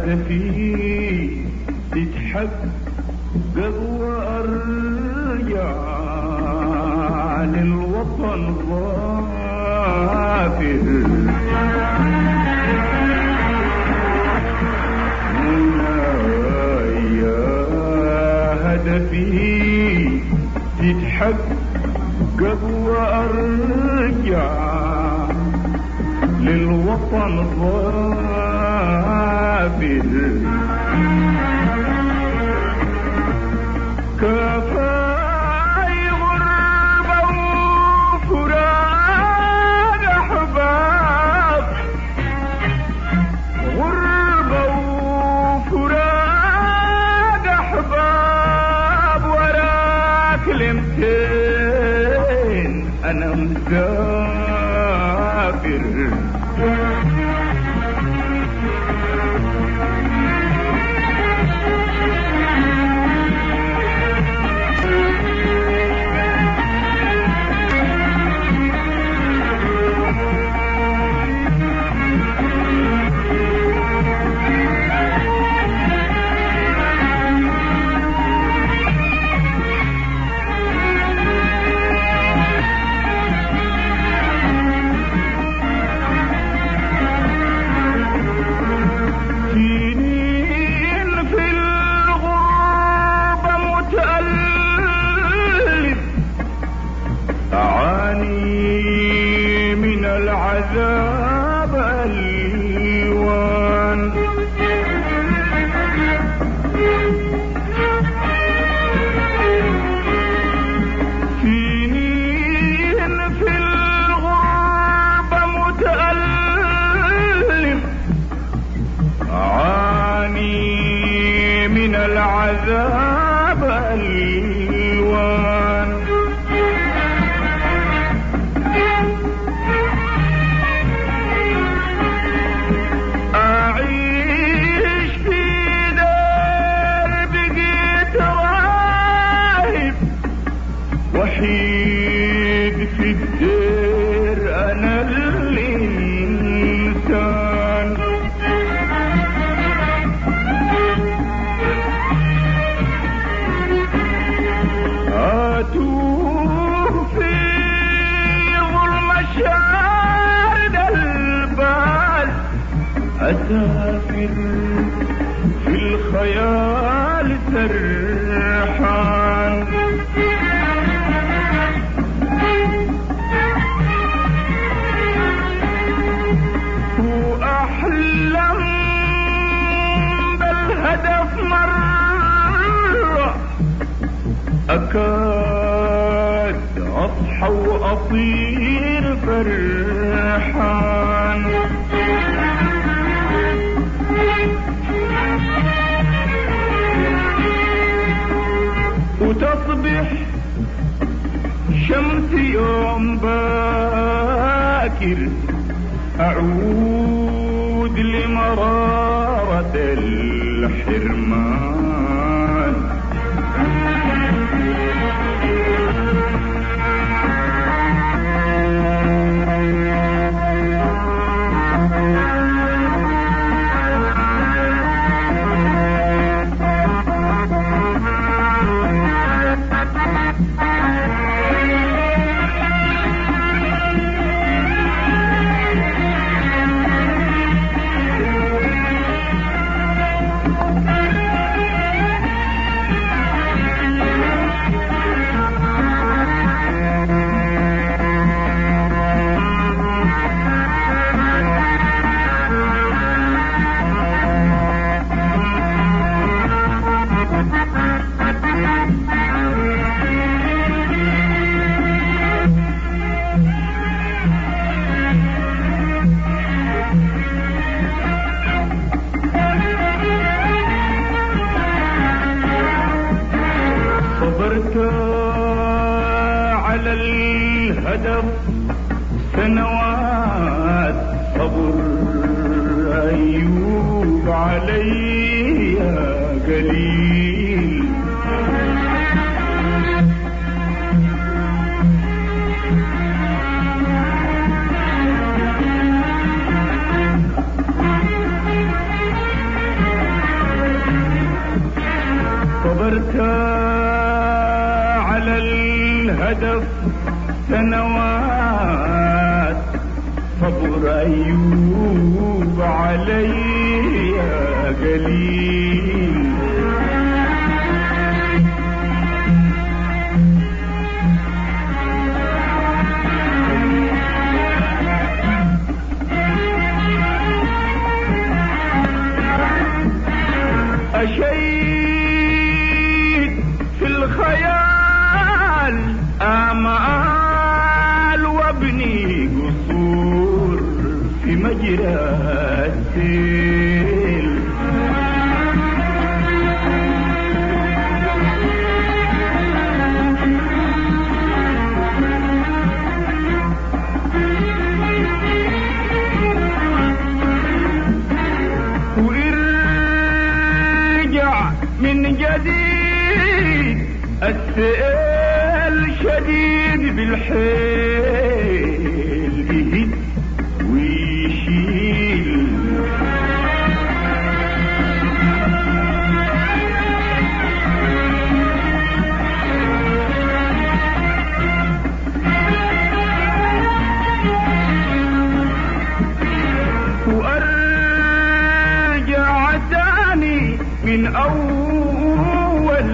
هدفي تتحقق وارجع للوطن ظافر. هدفي تتحقق وارجع للوطن ظافر. كفاي غربة وفراق أحباب، غربة وفراق أحباب، وراك لمتين أنا مسافر. العذاب ألوان، سنين في الغربة متألم، أعاني من العذاب ألوان. وحيد في الدير أنا الإنسان، أتوه في ظلم شارد البال، أسافر في الخيال سرحان. وأحلم بالهدف مرة، أكاد أصحى وأطير فرحان. وتصبح شمس يوم باكر، أعود لمرارة الحرمان. صبرت على الهدف سنوات، صبر أيوب علي قليل. الهدف سنوات صبر أيوب علي قليل. أشيد في الخيال آمال وابني قصور في مجرى السيل. من جديد السيل شديد بالحيل يهد ويشيل. وارجع تاني من أول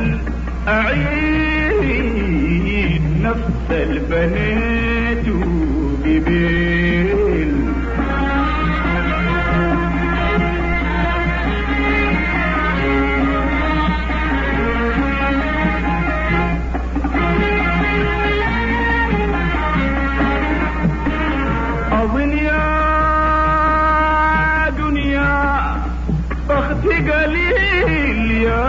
أعيد نفس البنات وبيبيل. أظن يا دنيا بختي قليل، يا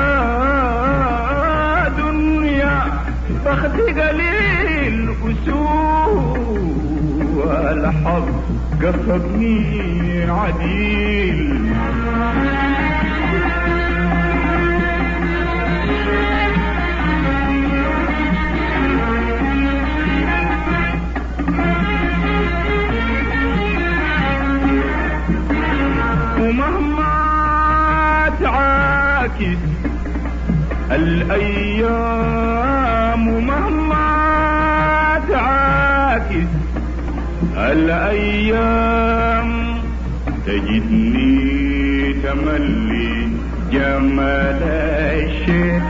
بختي قليل وسوء الحظ قصدني عديل. ومهما تعاكس الأيام، ومهما تعاكس الأيام تجدني تملي جمال الشيخ.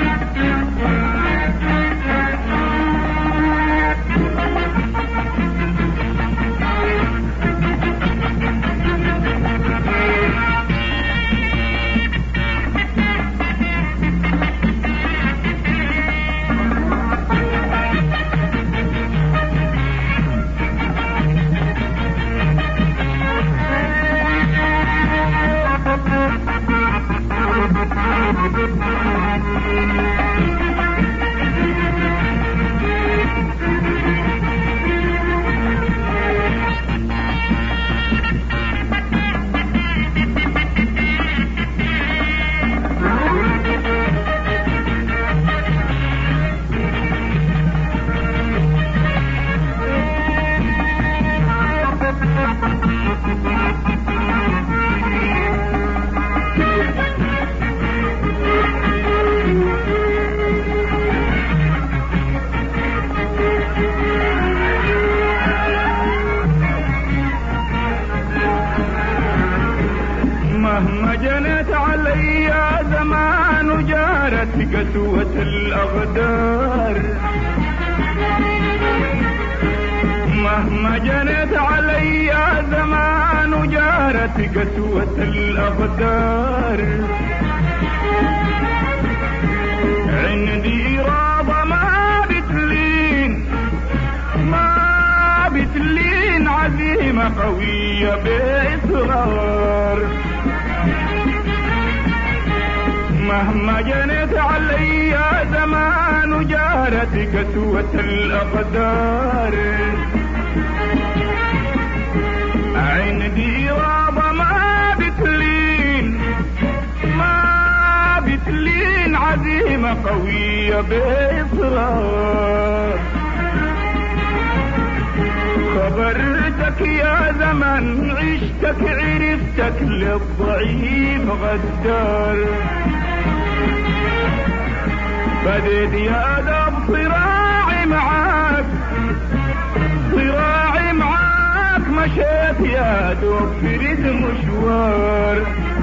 مهما جنت علي زمان جارت قسوة الأقدار، مهما جنت علي زمان جارت قسوة الأقدار. عندي إرادة ما بتلين عزيمة قوية بإصرار. مهما جنت علي زمان جارت قسوة الأقدار. عندي إرادة ما بتلين عزيمة قوية بإصرار. خبرتك يا زمن عشتك عرفتك للضعيف غدار. بديت يا دب صراعي معاك لك يا دوب فرد مشوار،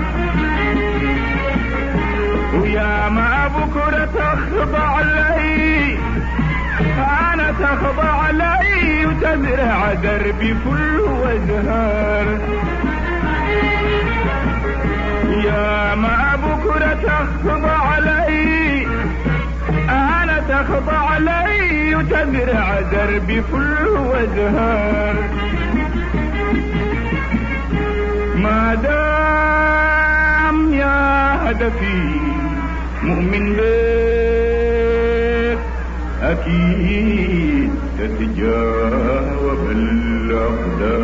ويا ما بكرة تخضع لي أنا تخضع لي وتزرع دربي فل وازهار، يا ما بكرة تخضع لي أنا تخضع لي وتزرع دربي فل وازهار، ما دام يا هدفي مؤمن بك أكيد تتجاوب الأقدار.